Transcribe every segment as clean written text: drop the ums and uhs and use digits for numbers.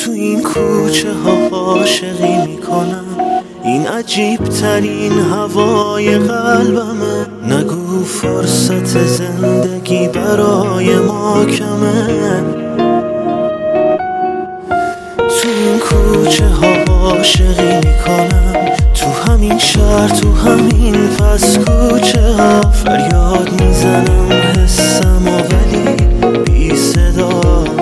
تو این کوچه ها عاشقی میکنم، این عجیب ترین هوای قلبمه. نگو فرصت زندگی برای ما کمه. تو این کوچه ها عاشقی میکنم، تو همین شهر، تو همین پس کوچه ها. فریاد میزنم حسم ولی بی صدا.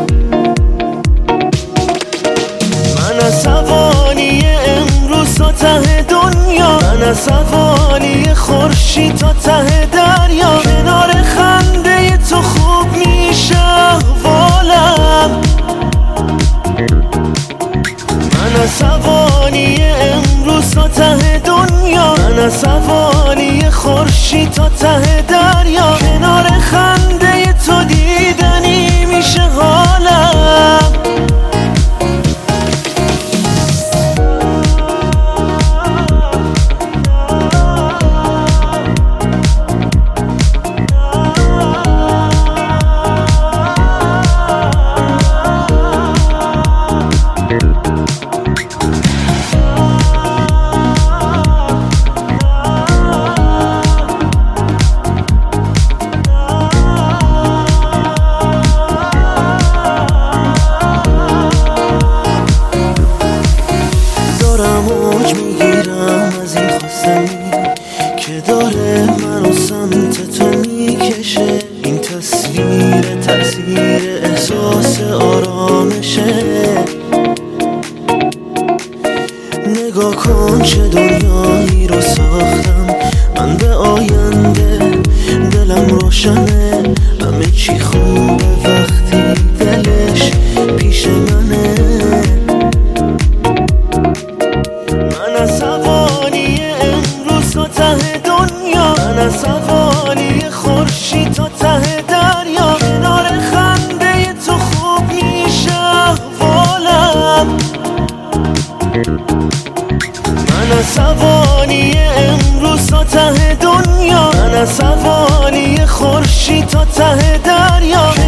من عصبانی امروز تا ته دنیا، من عصبانی خورشید تا ته دریا. کنار خنده تو خوب میشه احوالم. من عصبانی امروز تا ته دنیا، من عصبانی خورشید تا ته دریا. کنار خنده تو دیدنی میشه حالم. موج میگیرم از این خواستنی که داره منو سمت تو میکشه. این تصویر تأثیر احساس آرامشه. نگاه کن چه دنیایی رو ساختم من به آینده. دلم روشنه، همه چی خوبه وقتی دلش پیش منه. من عصبانی امروز تا ته دنیا، من عصبانی خورشید تا ته دریا. کنار خنده تو خوب میشه احوالم. من عصبانی امروز تا ته دنیا، من عصبانی خورشید تا ته دریا.